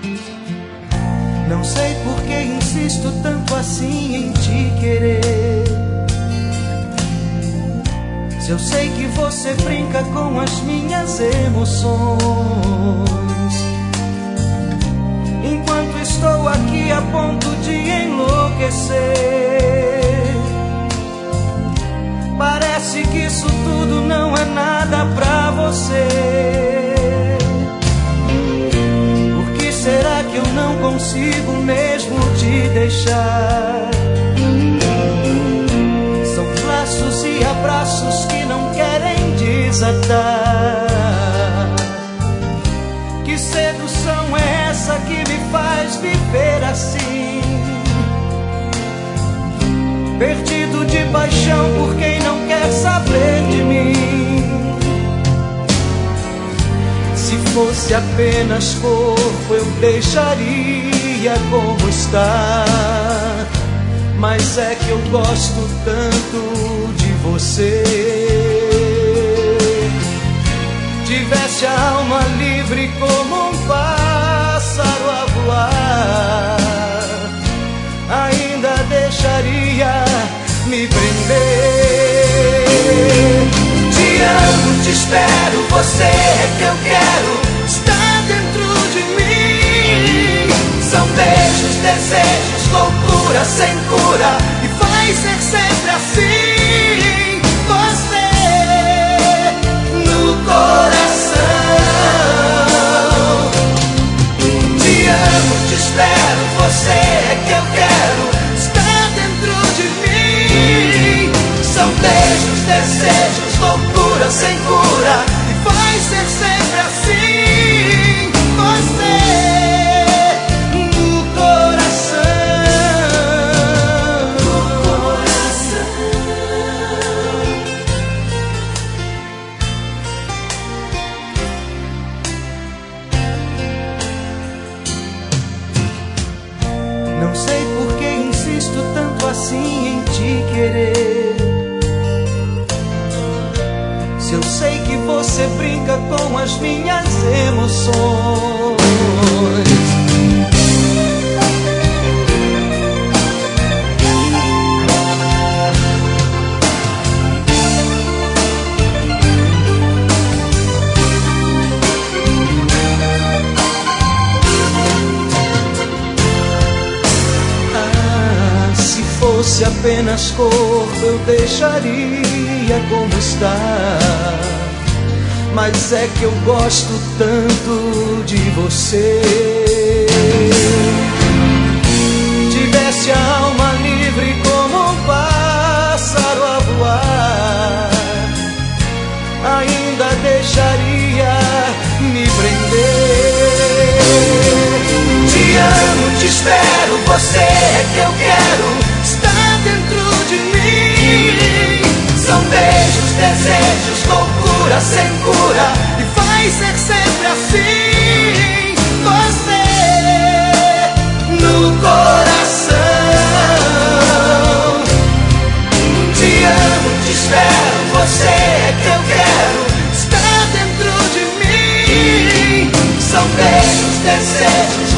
Não sei por que insisto tanto assim em te querer. Se eu sei que você brinca com as minhas emoções, enquanto estou aqui a ponto de enlouquecer. Parece que isso tudo não é nada pra você. Por que será que eu não consigo mesmo te deixar? São laços e abraços que não querem desatar. Que sedução é essa que me faz viver assim? Perdido de paixão por quem não quer saber de mim. Se fosse apenas corpo eu deixaria como está. Mas é que eu gosto tanto de você. Tivesse a alma livre como um pássaro a voar, ainda deixaria me prender. Te amo, te espero, você é que eu quero, está dentro de mim. São beijos, desejos, loucura sem cura, e vai ser sempre assim. Você no coração. Te amo, te espero, você é que eu quero, está dentro de mim. São beijos, desejos, loucura sem cura, e vai ser sempre assim. Você no coração. No coração. Não sei por que insisto tanto assim em te querer. Se eu sei que você brinca com as minhas emoções. Se apenas corpo eu deixaria como está. Mas é que eu gosto tanto de você. Tivesse a alma livre como um pássaro a voar, ainda deixaria me prender. Te amo, te espero, você é que eu quero, está dentro de mim. São beijos, desejos, loucura sem cura, e vai ser sempre assim. Você no coração. Te amo, te espero, você é que eu quero, está dentro de mim. São beijos, desejos,